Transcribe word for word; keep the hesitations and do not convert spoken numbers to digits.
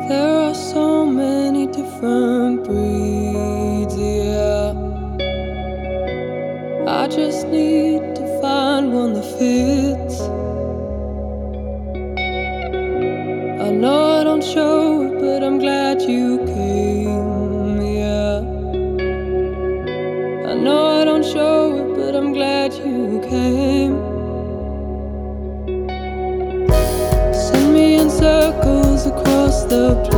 There are so many different breeds, yeah. I just need to find one that fits. I know I don't show it, but I'm glad you came, yeah. I know I don't show it, but I'm glad you came. Send me in circles across the place.